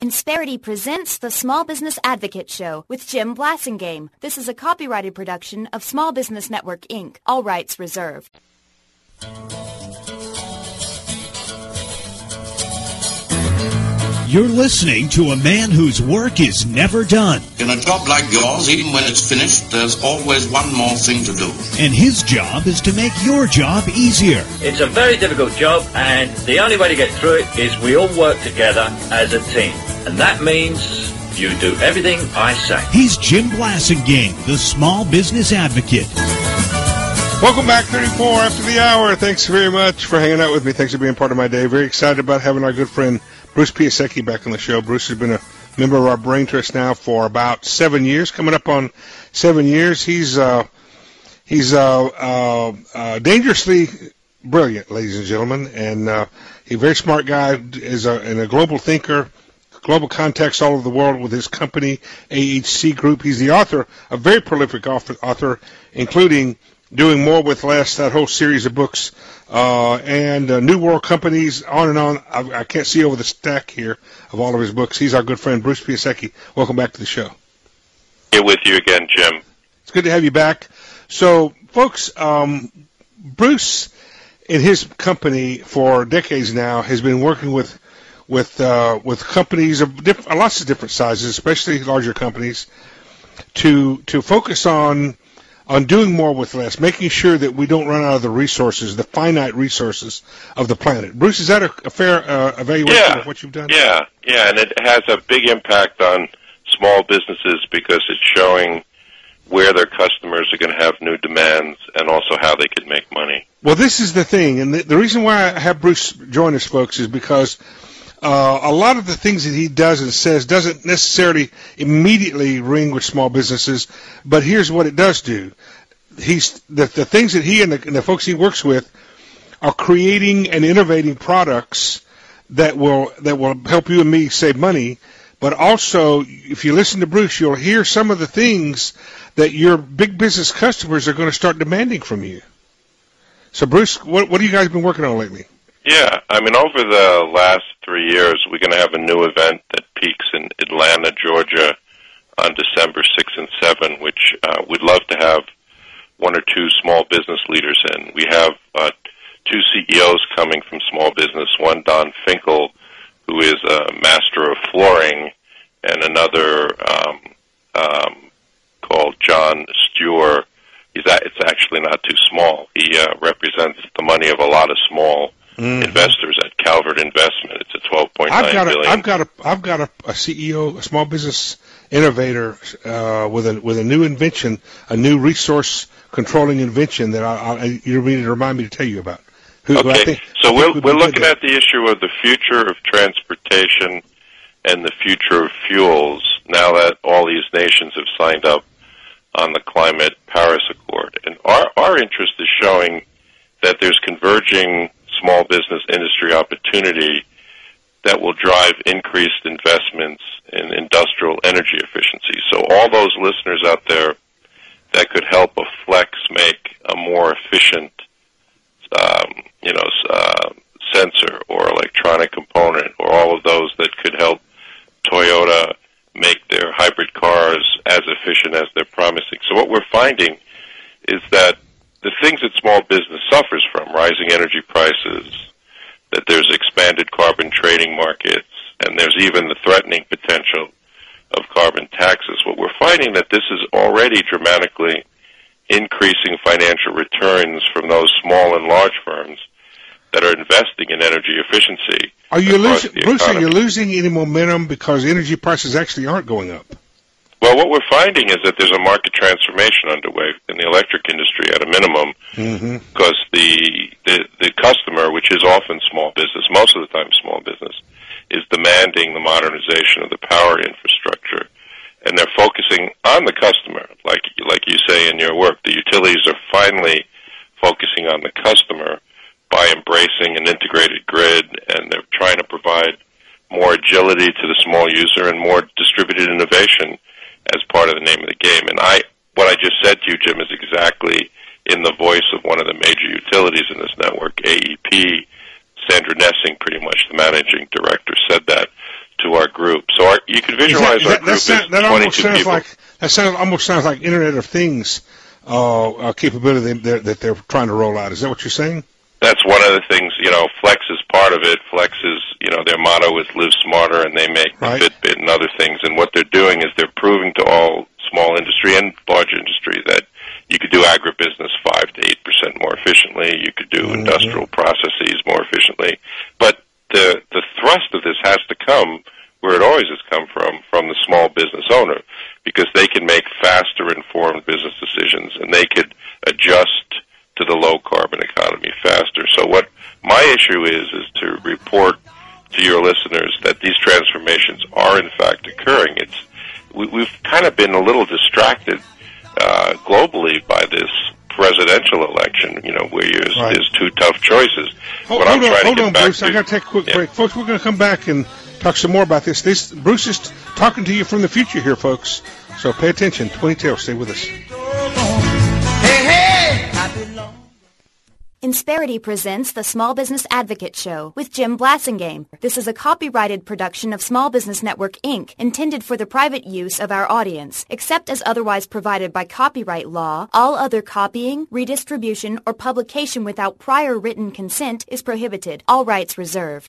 Insperity presents the Small Business Advocate Show with Jim Blasingame. This is a copyrighted production of Small Business Network, Inc., all rights reserved. You're listening to a man whose work is never done. In a job like yours, even when it's finished, there's always one more thing to do. And his job is to make your job easier. It's a very difficult job, and the only way to get through it is we all work together as a team. And that means you do everything I say. He's Jim Blasingame, the Small Business Advocate. Welcome back, 34 after the hour. Thanks very much for hanging out with me. Thanks for being part of my day. Very excited about having our good friend Bruce Piasecki back on the show. Bruce has been a member of our Brain Trust now for about 7 years, coming up on 7 years. He's dangerously brilliant, ladies and gentlemen, and he's a very smart guy, and a global thinker, global contacts all over the world with his company, AHC Group. He's the author, a very prolific author, including Doing More with Less, that whole series of books, and New World Companies, on and on. I can't see over the stack here of all of his books. He's our good friend, Bruce Piasecki. Welcome back to the show. Here with you again, Jim. It's good to have you back. So, folks, Bruce and his company for decades now has been working with companies of lots of different sizes, especially larger companies, to focus on doing more with less, making sure that we don't run out of the resources, the finite resources of the planet. Bruce, is that a fair evaluation of what you've done? Yeah, and it has a big impact on small businesses because it's showing where their customers are going to have new demands and also how they can make money. Well, this is the thing, and the reason why I have Bruce join us, folks, is because a lot of the things that he does and says doesn't necessarily immediately ring with small businesses, but here's what it does do. The things that he and the folks he works with are creating and innovating products that will help you and me save money, but also, if you listen to Bruce, you'll hear some of the things that your big business customers are going to start demanding from you. So, Bruce, what have you guys been working on lately? Yeah, I mean, over the last 3 years, we're going to have a new event that peaks in Atlanta, Georgia, on December 6 and 7, which we'd love to have one or two small business leaders in. We have two CEOs coming from small business, one Don Finkel, who is a master of flooring, and another called John Stewart. It's actually not too small. He represents the money of a lot of small investors at Calvert Investment. It's a $12.9 billion. I've got a CEO, a small business innovator with a new invention, a new resource controlling invention that you need to remind me to tell you about. So we're looking at the issue of the future of transportation and the future of fuels now that all these nations have signed up on the Climate Paris Accord. And our interest is showing that there's converging small business industry opportunity that will drive increased investments in industrial energy efficiency. So all those listeners out there that could help a flex make a more efficient sensor or electronic component, or all of those that could help Toyota make their hybrid cars as efficient as they're promising. So what we're finding is that the things that small business suffers from, rising energy prices, that there's expanded carbon trading markets, and there's even the threatening potential of carbon taxes. What we're finding that this is already dramatically increasing financial returns from those small and large firms that are investing in energy efficiency. Are you losing any momentum because energy prices actually aren't going up? Well, what we're finding is that there's a market transformation underway in the electric industry at a minimum, because the customer, which is often small business, most of the time small business, is demanding the modernization of the power infrastructure, and they're focusing on the customer, like you say in your work. The utilities are finally focusing on the customer by embracing an integrated grid, and they're trying to provide more agility to the small user and more distributed innovation as part of the name of the game. And what I just said to you, Jim, is exactly in the voice of one of the major utilities in this network, AEP. Sandra Nessing, pretty much the managing director, said that. to our group. So you can visualize our group as 22 people. That almost sounds like Internet of Things capability that they're trying to roll out. Is that what you're saying? That's one of the things, Flex is part of it. Flex is, their motto is live smarter, and they make right. Fitbit and other things. And what they're doing is they're proving to all small industry and large industry that you could do agribusiness 5 to 8% more efficiently. You could do industrial processes more efficiently. But the thrust of this has to come where it always has come from the small business owner, because they can make faster informed business decisions, and they could adjust to the low carbon economy faster. So what my issue is to report to your listeners that these transformations are in fact occurring. We've kind of been a little distracted globally by this presidential election, where there's two tough choices. Hold on, Bruce. I got to take a quick break. Folks, we're going to come back and talk some more about this. Bruce is talking to you from the future here, folks. So pay attention. 20 stay with us. Insperity presents the Small Business Advocate Show with Jim Blasingame. This is a copyrighted production of Small Business Network, Inc., intended for the private use of our audience. Except as otherwise provided by copyright law, all other copying, redistribution, or publication without prior written consent is prohibited. All rights reserved.